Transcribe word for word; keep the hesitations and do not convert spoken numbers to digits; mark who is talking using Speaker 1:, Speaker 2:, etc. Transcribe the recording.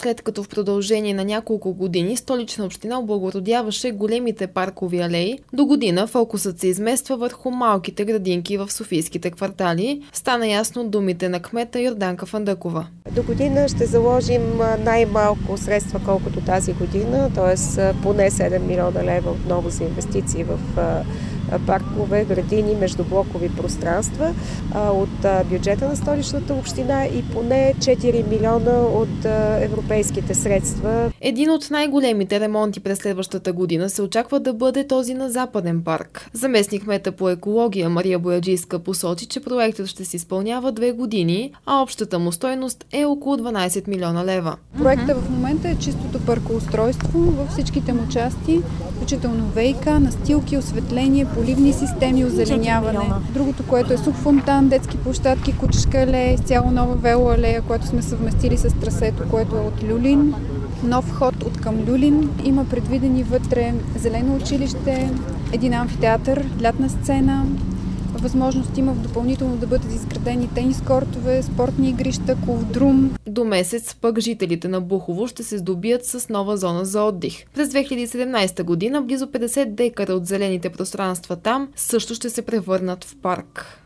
Speaker 1: след като в продължение на няколко години Столична община облагородяваше големите паркови алеи, до година фокусът се измества върху малките градинки в софийските квартали. Стана ясно от думите на кмета Йорданка Фандъкова.
Speaker 2: До година ще заложим най-малко средства, колкото тази година, т.е. поне седем милиона лева отново за инвестиции в паркове, градини, междублокови пространства от бюджета на Столичната община и поне четири милиона от европейските средства.
Speaker 1: Един от най-големите ремонти през следващата година се очаква да бъде този на Западен парк. Заместник-кмета по екология Мария Бояджийска посочи, че проектът ще се изпълнява две години, а общата му стойност е около дванадесет милиона лева.
Speaker 3: Проектът в момента е чистото паркоустройство във всичките му части, включително ВиК, настилки, осветление, поливни системи, озеленяване. Другото, което е сух фонтан, детски площадки, кучешка алея, изцяло нова велоалея, която сме съвместили с трасето, което е от Люлин. Нов ход от към Люлин. Има предвидени вътре зелено училище, един амфитеатър, лятна сцена. Възможност има допълнително да бъдат изградени тенис кортове, спортни игрища, колодрум.
Speaker 1: До месец пък жителите на Бухово ще се здобият с нова зона за отдих. През две хиляди и седемнадесета година близо петдесет декара от зелените пространства там също ще се превърнат в парк.